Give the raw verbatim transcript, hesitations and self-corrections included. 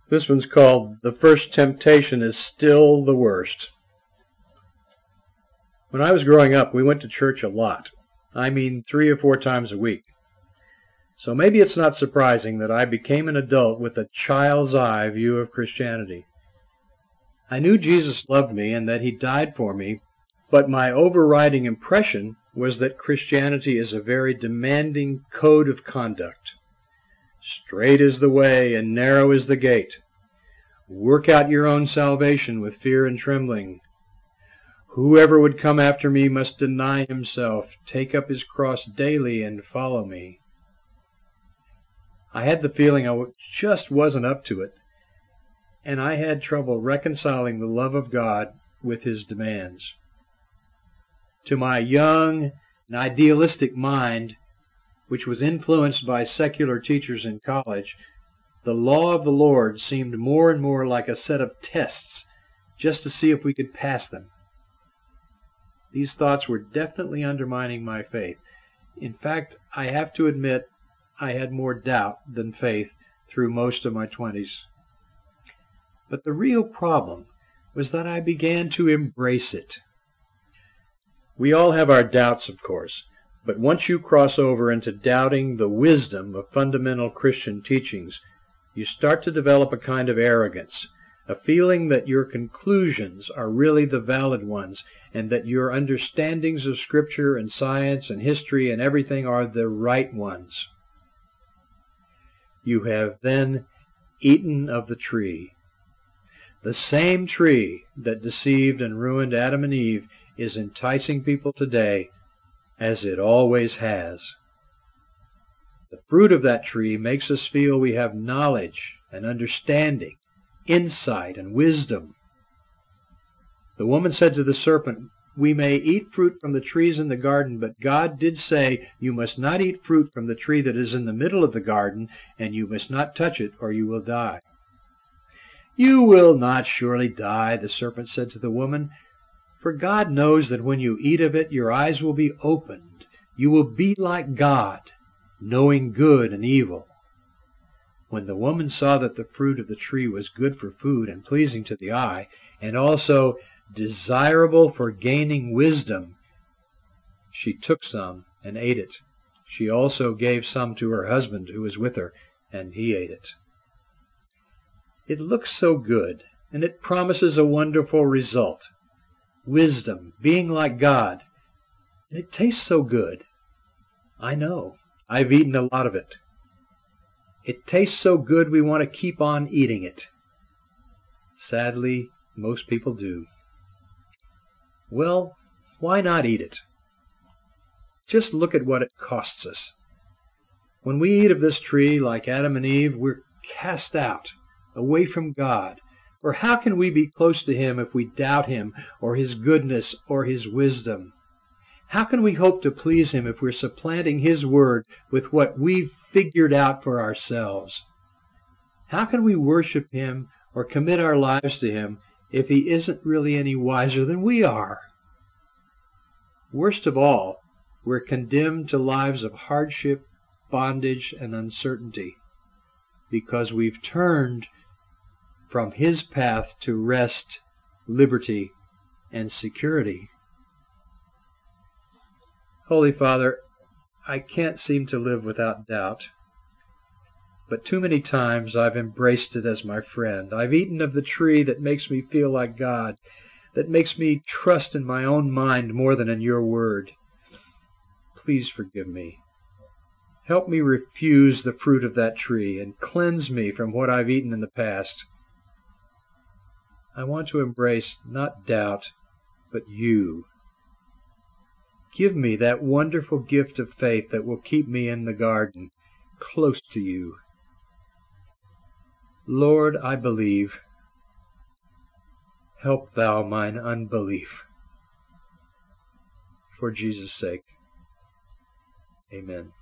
This one's called The First Temptation is Still the Worst. When I was growing up, we went to church a lot. I mean three or four times a week. So maybe it's not surprising that I became an adult with a child's eye view of Christianity. I knew Jesus loved me and that he died for me, but my overriding impression was that Christianity is a very demanding code of conduct. Straight is the way and narrow is the gate. Work out your own salvation with fear and trembling. Whoever would come after me must deny himself, take up his cross daily, and follow me. I had the feeling I just wasn't up to it, and I had trouble reconciling the love of God with his demands. To my young and idealistic mind, which was influenced by secular teachers in college, the law of the Lord seemed more and more like a set of tests just to see if we could pass them. These thoughts were definitely undermining my faith. In fact, I have to admit I had more doubt than faith through most of my twenties. But the real problem was that I began to embrace it. We all have our doubts, of course, but once you cross over into doubting the wisdom of fundamental Christian teachings, you start to develop a kind of arrogance, a feeling that your conclusions are really the valid ones, and that your understandings of Scripture and science and history and everything are the right ones. You have then eaten of the tree. The same tree that deceived and ruined Adam and Eve is enticing people today, as it always has. The fruit of that tree makes us feel we have knowledge and understanding, insight and wisdom. The woman said to the serpent, "We may eat fruit from the trees in the garden, but God did say, you must not eat fruit from the tree that is in the middle of the garden, and you must not touch it, or you will die." "You will not surely die," the serpent said to the woman, "for God knows that when you eat of it, your eyes will be opened. You will be like God, knowing good and evil." When the woman saw that the fruit of the tree was good for food and pleasing to the eye, and also desirable for gaining wisdom, she took some and ate it. She also gave some to her husband who was with her, and he ate it. It looks so good, and it promises a wonderful result. Wisdom, being like God. And it tastes so good. I know. I've eaten a lot of it. It tastes so good we want to keep on eating it. Sadly, most people do. Well, why not eat it? Just look at what it costs us. When we eat of this tree, like Adam and Eve, we're cast out, away from God. For how can we be close to him if we doubt him or his goodness or his wisdom? How can we hope to please him if we're supplanting his word with what we've figured out for ourselves? How can we worship him or commit our lives to him if he isn't really any wiser than we are? Worst of all, we're condemned to lives of hardship, bondage, and uncertainty because we've turned from his path to rest, liberty, and security. Holy Father, I can't seem to live without doubt, but too many times I've embraced it as my friend. I've eaten of the tree that makes me feel like God, that makes me trust in my own mind more than in your word. Please forgive me. Help me refuse the fruit of that tree and cleanse me from what I've eaten in the past. I want to embrace not doubt, but you. Give me that wonderful gift of faith that will keep me in the garden, close to you. Lord, I believe. Help thou mine unbelief. For Jesus' sake. Amen.